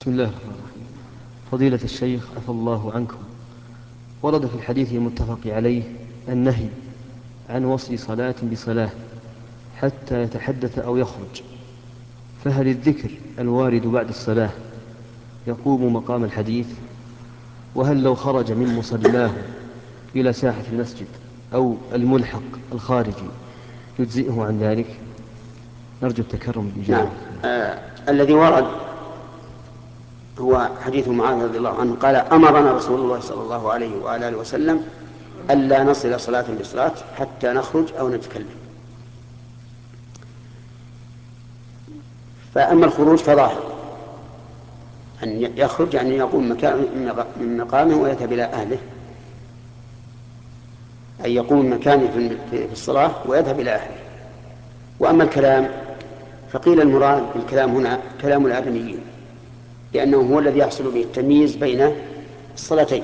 بسم الله الرحمن الرحيم. فضيلة الشيخ عفى الله عنكم، ورد في الحديث المتفق عليه النهي عن وصل صلاة بصلاة حتى يتحدث أو يخرج، فهل الذكر الوارد بعد الصلاة يقوم مقام الحديث؟ وهل لو خرج من مصلاه إلى ساحة المسجد أو الملحق الخارجي يجزئه عن ذلك؟ نرجو التكرم نعم. بالإجابة. الذي ورد هو حديث معاذ رضي الله عنه قال: أمرنا رسول الله صلى الله عليه وآله وسلم ألا نصل صلاة بصلاة حتى نخرج أو نتكلم. فأما الخروج فظاهر أن يخرج، يعني يقوم من مقامه ويذهب إلى أهله، أي يقوم من مكانه في الصلاة ويذهب إلى أهله. وأما الكلام فقيل المراد بالكلام هنا كلام الآدميين، لأنه هو الذي يحصل به التمييز بين الصلاتين،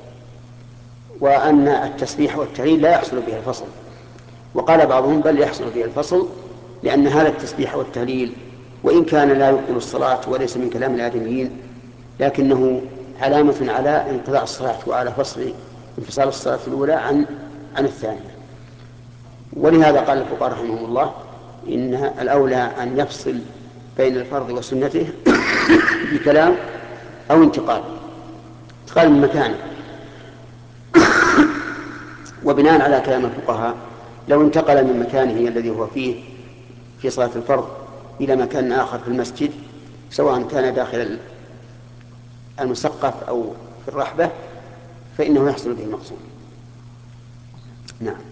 وأن التسبيح والتهليل لا يحصل به الفصل. وقال بعضهم بل يحصل به الفصل، لأن هذا التسبيح والتهليل وإن كان لا يبطل الصلاة وليس من كلام الآدميين، لكنه علامة على انقضاء الصلاة وعلى انفصال الصلاة الأولى عن الثانية. ولهذا قال الفقهاء رحمهم الله إن الأولى أن يفصل بين الفرض وسنته بكلام أو انتقال من مكانه. وبناء على كلام الفقهاء لو انتقل من مكانه الذي هو فيه في صلاة الفرض إلى مكان آخر في المسجد، سواء كان داخل المسقف أو في الرحبة، فإنه يحصل به المقصود. نعم.